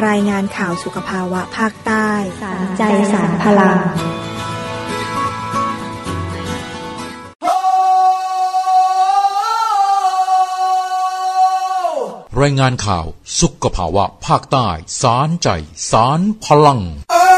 รายงานข่าวสุขภาวะภาคใต้สารใจสารพลังรายงานข่าวสุขภาวะภาคใต้สารใจสารพลัง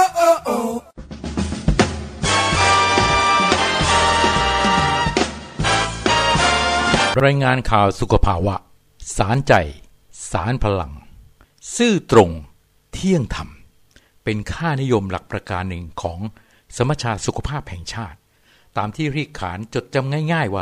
รายงานข่าวสุขภาวะสารใจสารพลังซื่อตรงเที่ยงธรรมเป็นค่านิยมหลักประการหนึ่งของสมัชชาสุขภาพแห่งชาติตามที่เรียกขานจดจำง่ายๆว่า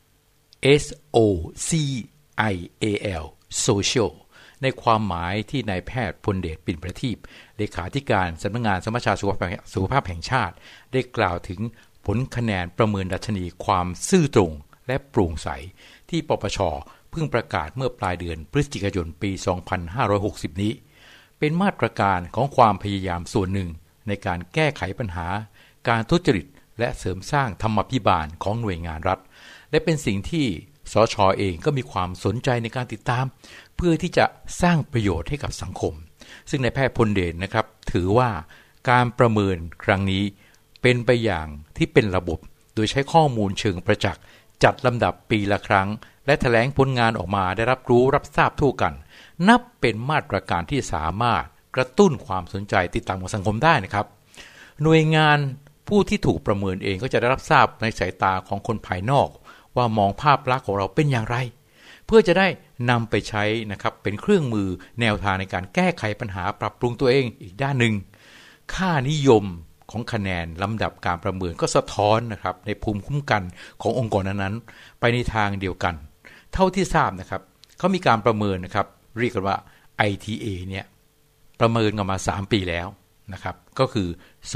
SOCIAL Social ในความหมายที่นายแพทย์พลเดชปิ่นประทีปเลขาธิการสำนักงานสมัชชาสุขภาพแห่งชาติได้กล่าวถึงผลคะแนนประเมินดัชนีความซื่อตรงและโปร่งใสที่ปปช.เพิ่งประกาศเมื่อปลายเดือนพฤศจิกายนปี 2560 นี้เป็นมาตรการของความพยายามส่วนหนึ่งในการแก้ไขปัญหาการทุจริตและเสริมสร้างธรรมาภิบาลของหน่วยงานรัฐและเป็นสิ่งที่สช.เองก็มีความสนใจในการติดตามเพื่อที่จะสร้างประโยชน์ให้กับสังคมซึ่งนายแพทย์พลเดชนะครับถือว่าการประเมินครั้งนี้เป็นไปอย่างที่เป็นระบบโดยใช้ข้อมูลเชิงประจักษ์จัดลำดับปีละครั้งและแถลงผลงานออกมาได้รับทราบทั่วกันนับเป็นมาตรการที่สามารถกระตุ้นความสนใจติดตามของสังคมได้นะครับหน่วยงานผู้ที่ถูกประเมินเองก็จะได้รับทราบในสายตาของคนภายนอกว่ามองภาพลักษณ์ของเราเป็นอย่างไรเพื่อจะได้นำไปใช้นะครับเป็นเครื่องมือแนวทางในการแก้ไขปัญหาปรับปรุงตัวเองอีกด้านหนึ่งค่านิยมของคะแนนลำดับการประเมินก็สะท้อนนะครับในภูมิคุ้มกันขององค์กรนั้นๆไปในทางเดียวกันเท่าที่ทราบนะครับเขามีการประเมินนะครับเรียกกันว่า ITA เนี่ยประเมินกันมา3ปีแล้วนะครับก็คือ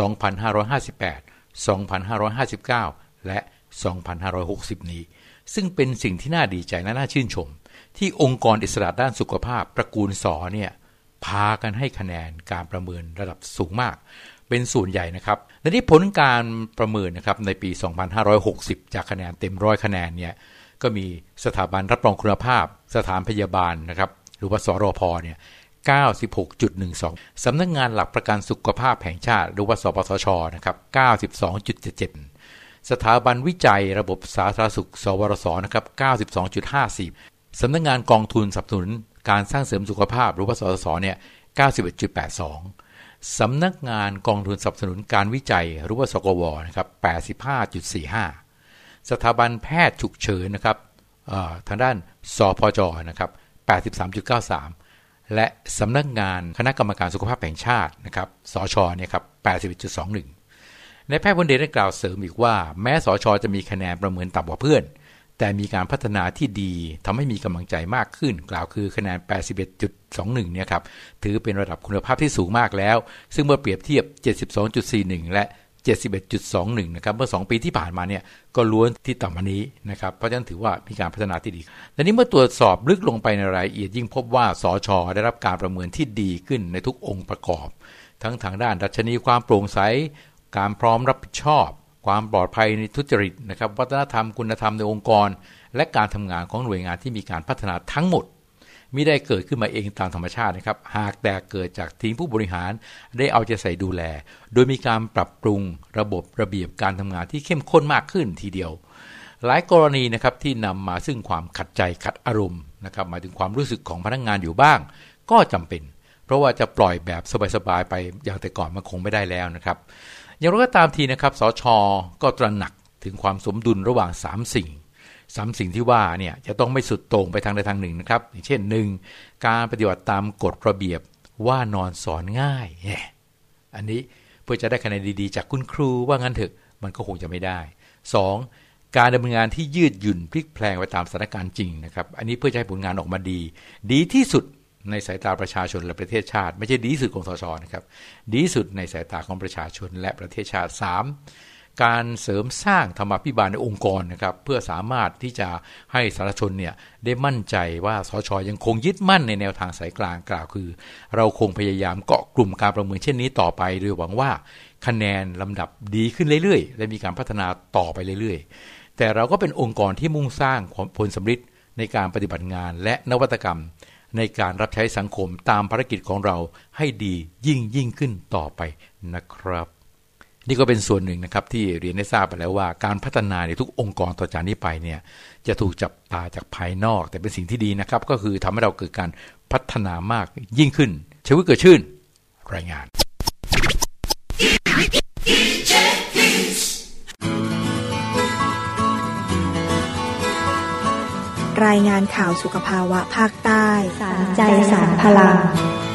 2558 2559และ2560นี้ซึ่งเป็นสิ่งที่น่าดีใจและน่าชื่นชมที่องค์กรอิสระด้านสุขภาพตระกูลสเนี่ยพากันให้คะแนนการประเมินระดับสูงมากเป็นส่วนใหญ่นะครับและที่ผลการประเมินนะครับในปี2560จากคะแนนเต็ม100คะแนนเนี่ยก็มีสถาบันรับรองคุณภาพสถานพยาบาลนะครับหรือว่าสรพเนี่ย 96.12 สำนักงานหลักประกันสุขภาพแห่งชาติหรือว่าสปสชนะครับ 92.77 สถาบันวิจัยระบบสาธารณสุขสวรสนะครับ 92.54 สำนักงานกองทุนสนับสนุนการสร้างเสริมสุขภาพหรือว่าสสสเนี่ย 91.82 สำนักงานกองทุนสนับสนุนการวิจัยหรือว่าสกวนะครับ 85.45 สถาบันแพทย์ฉุกเฉินนะครับทางด้านสพจนะครับ 83.93 และสำนักงานคณะกรรมการสุขภาพแห่งชาตินะครับสชเนี่ยครับ 81.21 ในแพทย์พลเดชได้กล่าวเสริมอีกว่าแม้สชจะมีคะแนนประเมินต่ำกว่าเพื่อนแต่มีการพัฒนาที่ดีทำให้มีกำลังใจมากขึ้นกล่าวคือคะแนน 81.21 เนี่ยครับถือเป็นระดับคุณภาพที่สูงมากแล้วซึ่งเมื่อเปรียบเทียบ 72.41 และ 71.21 นะครับเมื่อ2ปีที่ผ่านมาเนี่ยก็ล้วนที่ต่ำกว่านี้นะครับเพราะฉะนั้นถือว่ามีการพัฒนาที่ดีและนี้เมื่อตรวจสอบลึกลงไปในรายละเอียดยิ่งพบว่าสช.ได้รับการประเมินที่ดีขึ้นในทุกองค์ประกอบทั้งทางด้านดัชนีความโปร่งใสการพร้อมรับผิดชอบความปลอดภัยในทุจริตนะครับวัฒนธรรมคุณธรรมในองค์กรและการทำงานของหน่วยงานที่มีการพัฒนาทั้งหมดมิได้เกิดขึ้นมาเองตามธรรมชาตินะครับหากแต่เกิดจากทีมผู้บริหารได้เอาใจใส่ดูแลโดยมีการปรับปรุงระบบระเบียบการทำงานที่เข้มข้นมากขึ้นทีเดียวหลายกรณีนะครับที่นำมาซึ่งความขัดใจขัดอารมณ์นะครับหมายถึงความรู้สึกของพนักงานอยู่บ้างก็จำเป็นเพราะว่าจะปล่อยแบบสบายๆไปอย่างแต่ก่อนมันคงไม่ได้แล้วนะครับอย่างไรก็ตามทีนะครับสช.ก็ตระหนักถึงความสมดุลระหว่าง3 สิ่งที่ว่าเนี่ยจะต้องไม่สุดโต่งไปทางใดทางหนึ่งนะครับอย่างเช่น 1. การปฏิบัติตามกฎระเบียบว่านอนสอนง่ายอันนี้เพื่อจะได้คะแนนดีๆจากคุณครูว่างั้นเถอะมันก็คงจะไม่ได้ 2. การดำเนินงานที่ยืดหยุ่นพลิกแพลงไปตามสถานการณ์จริงนะครับอันนี้เพื่อจะให้ผลงานออกมาดีที่สุดในสายตาประชาชนและประเทศชาติไม่ใช่ดีที่สุดของสช.นะครับดีที่สุดในสายตาของประชาชนและประเทศชาติ 3. การเสริมสร้างธรรมาภิบาลในองค์กรนะครับเพื่อสามารถที่จะให้สาธารณชนเนี่ยได้มั่นใจว่าสช.ยังคงยึดมั่นในแนวทางสายกลางกล่าวคือเราคงพยายามเกาะกลุ่มการประเมินเช่นนี้ต่อไปโดยหวังว่าคะแนนลำดับดีขึ้นเรื่อยๆและมีการพัฒนาต่อไปเรื่อยๆแต่เราก็เป็นองค์กรที่มุ่งสร้างผลสำเร็จในการปฏิบัติงานและนวัตกรรมในการรับใช้สังคมตามภารกิจของเราให้ดียิ่งขึ้นต่อไปนะครับนี่ก็เป็นส่วนหนึ่งนะครับที่เรียนได้ทราบไปแล้วว่าการพัฒนาในทุกองค์กรต่อจากนี้ไปเนี่ยจะถูกจับตาจากภายนอกแต่เป็นสิ่งที่ดีนะครับก็คือทำให้เราเกิดการพัฒนามากยิ่งขึ้นชีวิตเกิดชื่นรายงานรายงานข่าวสุขภาวะภาคใต้สารใจสารพลัง